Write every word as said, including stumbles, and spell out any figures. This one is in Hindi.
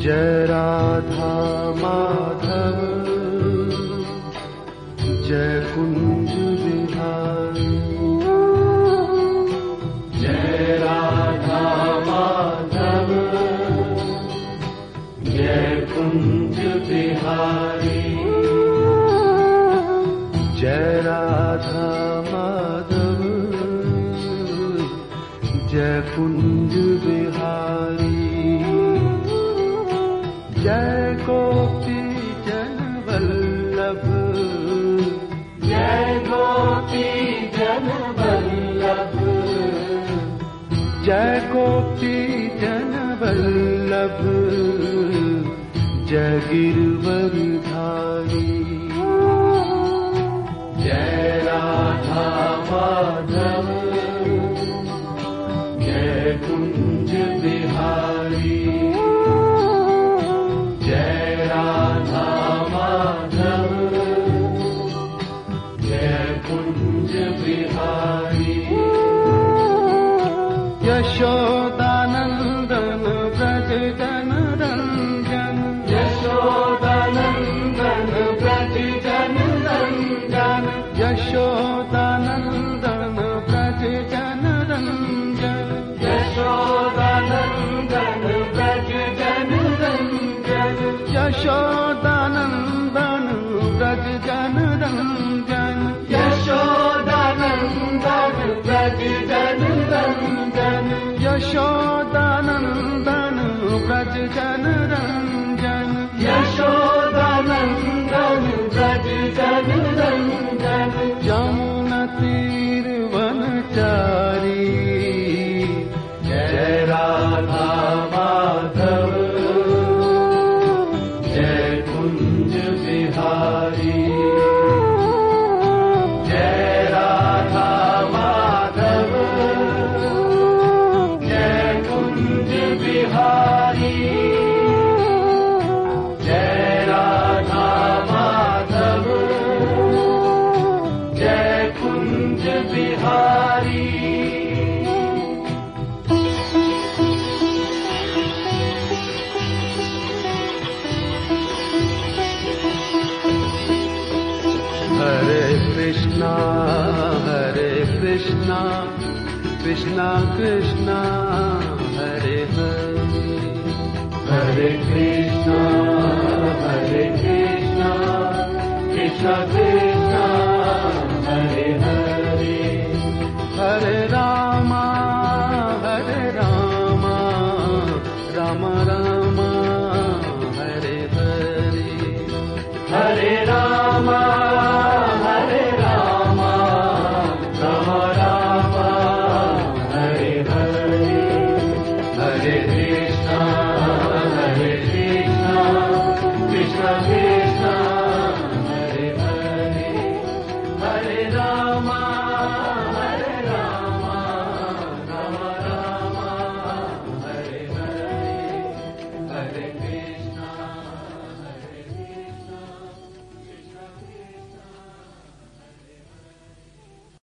जय राधा माधव जय कुंज बिहारी। जय राधा माधव जय कुंज बिहारी। जय राधा माधव जय कुंज बिहारी। जय गोपी जन वल्लभ जय गोपी जन वल्लभ। जय गोपी जन वल्लभ जय गिरवरधारी। जय राधा माधव जय कुंज बिहारी। जय राधा माधव जय कुंज बिहारी। यशोदानंदन ब्रज जन रंजन यशोदानंदन ब्रज जन रंजन। यशोदानंदन ब्रज जन रंजन यशोदानंदन ब्रज जन रंजन। यशोदानंदन ब्रज जन रंजन यशोदानंदन ब्रज जन रंजन। यशोदानंदन ब्रज जन रंजन यशोदानंदन ब्रज जन रंजन। यमुना तीर वनचारी। जय राधा माधव जय कुंज बिहारी। जय राधा माधव जय कुंज बिहारी। जय राधा माधव जय कुंज बिहारी। हरे कृष्णा हरे कृष्णा कृष्णा कृष्णा हरे हरे। हरे कृष्णा हरे कृष्णा कृष्णा कृष्णा हरे हरे। हरे रामा हरे रामा राम राम